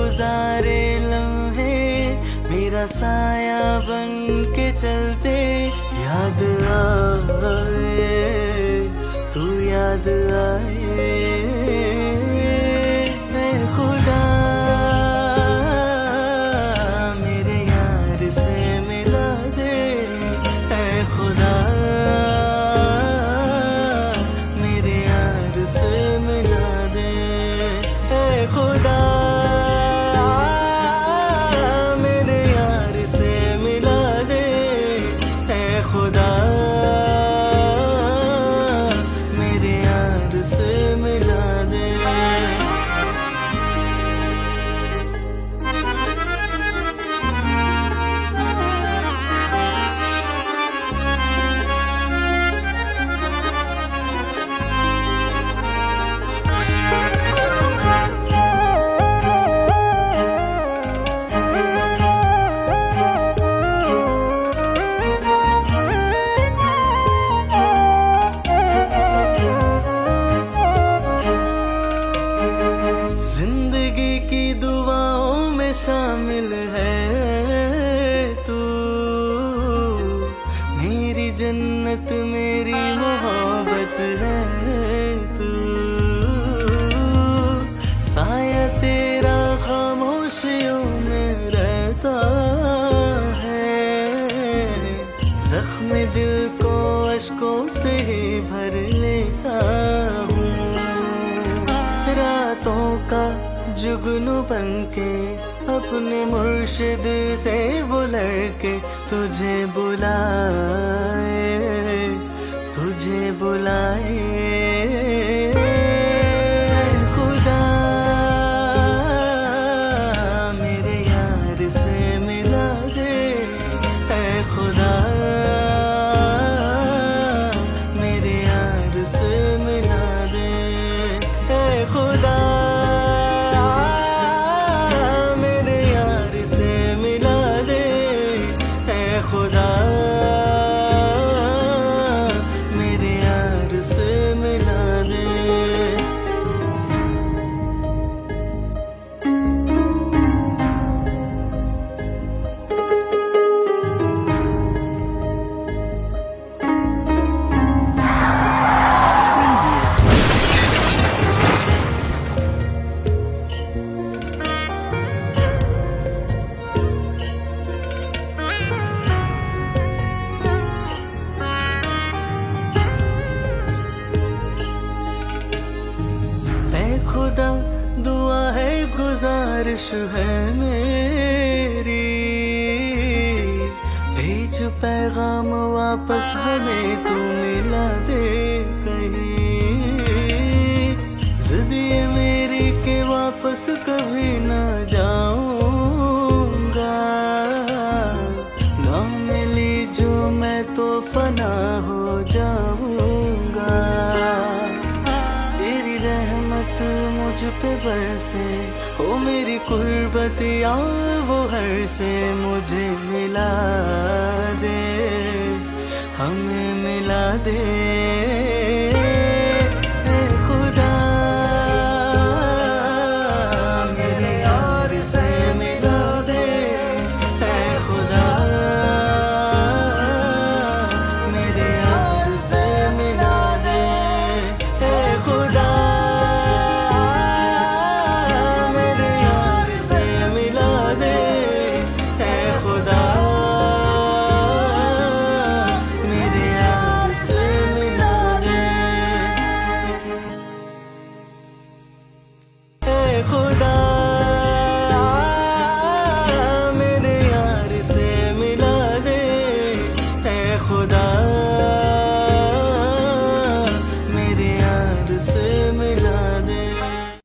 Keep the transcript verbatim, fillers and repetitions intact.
गुजारे लम्हे मेरा साया बन के चलते, याद आए तू याद आए ऐ खुदा मेरे यार से मिला दे, ऐ खुदा मेरे यार से मिला दे, ऐ खुदा मेरे यार से मिला दे, ऐ खुदा मेरे यार से मिला दे। जिंदगी की दुआओं में शामिल है तू, मेरी जन्नत मेरी मोहब्बत है तू, साया तेरा खामोशियों में रहता है, जख्म दिल को अश्कों से ही भर लेता हूँ, रातों का जुगनू बनके अपने मुर्शिद से वो लड़के तुझे बुलाए तुझे बुलाए खुदा मेरे यार से मिला दे, ऐ खुदा मेरे यार से मिला दे, ऐ खुदा मेरे यार से मिला दे, ऐ खुदा मेरे यार से मिला दे। खुदा दुआ है गुजारिश है मेरी, भेज पैगाम वापस हमें तू मिला दे कहीं, जिद ये मेरी के वापस कभी ना जाऊंगा, ना मिली जो मैं तो फना हो जाऊंगा, मुझ पे बरसे हो मेरी कुर्बत या वो हर से मुझे मिला दे, हमें मिला दे।